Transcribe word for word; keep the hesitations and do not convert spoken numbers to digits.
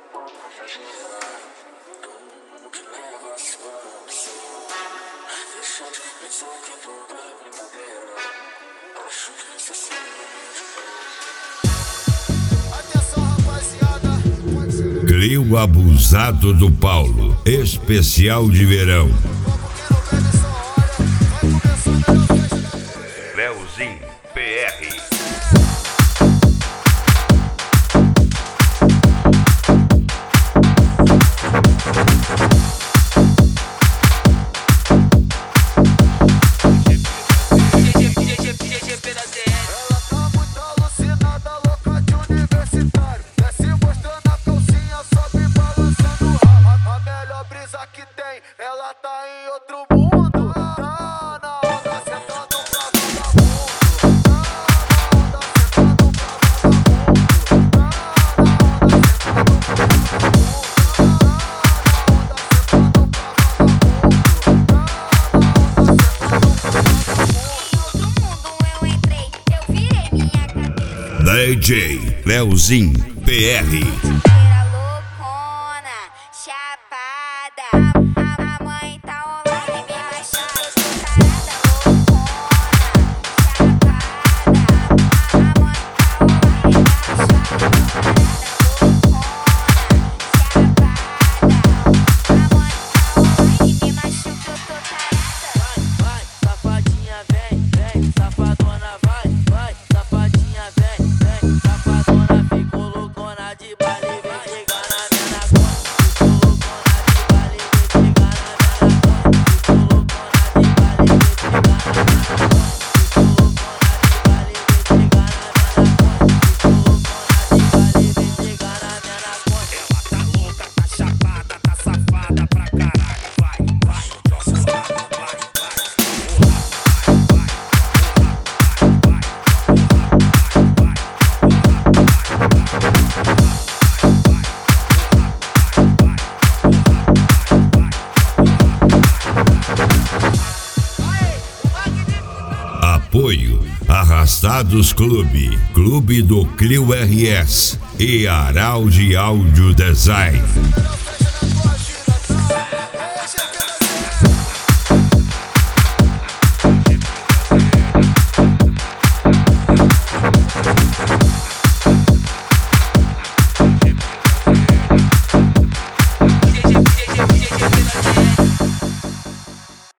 Clio Abusado do Paulo, especial de verão. Leozinho P R. Ela tá em outro mundo, tá na onda sentando pra vagabundo, tá na onda sentando pra vagabundo, tá na onda sentando pra vagabundo, tá na onda sentando pra vagabundo. No mundo eu entrei, eu virei minha cabeça. D J Leozinho P R. Era loucona, chapada. A mãe tá online, me baixar. Eu tô tarada, loucona, chapada. A mãe tá online, me baixar. Eu tô tarada, loucona, chapada. A mãe tá online, me machuca, eu tô tarada. Vai, safadinha, vem, vem, safadona, vai, vai, safadinha, vem, vem, safadona, ficou loucona de baile, vem chegar na minha conta, ficou loucona de baile, vem chegar na minha conta, ficou loucona de baile, vem chegar na minha conta, ficou loucona de baile, vem chegar na minha conta, ficou loucona de baile, vem chegar na minha conta. Ela tá louca, tá chapada, tá safada pra caralho. Vai, vai, nossa vai, vai, Apoio Arrastados Clube, Clube do Clio R S e Araldi Audio Design.